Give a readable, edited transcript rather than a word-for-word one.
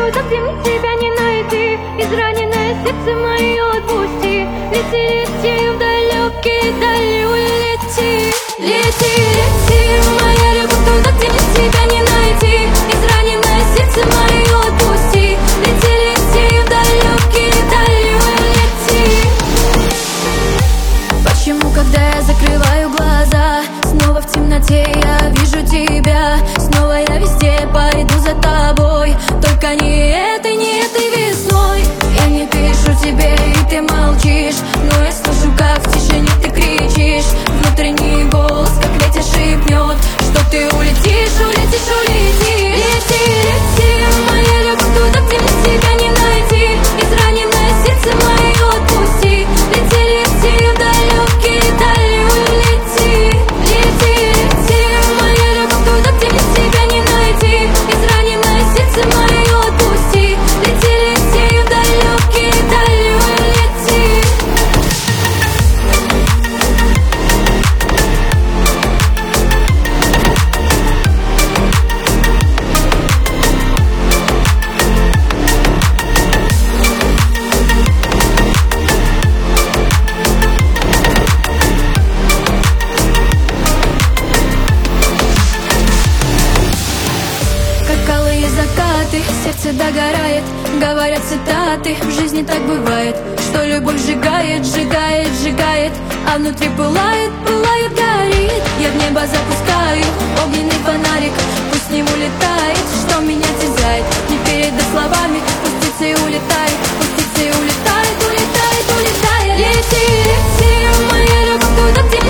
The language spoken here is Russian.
туда, где мне тебя не найти. Израненное сердце мое отпусти. Лети, лети в далекие дали, улети. Лети, лети, моя любовь, туда, где мне тебя не найти. Израненное сердце мое отпусти. Лети, лети в далекие дали, улети. Почему, когда я закрываю глаза, снова в темноте я вижу тебя? Снова я везде пойду за тобой, только не этой весной. Я не пишу тебе, и ты молчишь, но я слышу, как в тишине ты кричишь. Внутренний голос, как ветер шепнет, что ты улетишь, улетишь, улетишь. Лети, лети, моя любовь, туда, где мне тебя не найти. Израненное сердце мое отпусти. Лети, лети в далекие дали, улети. Лети, лети, моя любовь, туда, где мне тебя не найти. Израненное сердце мое отпусти. Лети, лети в далекие дали, улети. Как алые закаты, сердце догорает. Говорят цитаты, в жизни так бывает, что любовь сжигает, сжигает, сжигает, а внутри пылает, пылает, горит. Я в небо запускаю огненный фонарик, пусть с ним улетает, что меня терзает. Не передать словами, пусть птицей улетает, пусть птицей улетает, улетает, улетает. Лети, лети, моя любовь, туда, где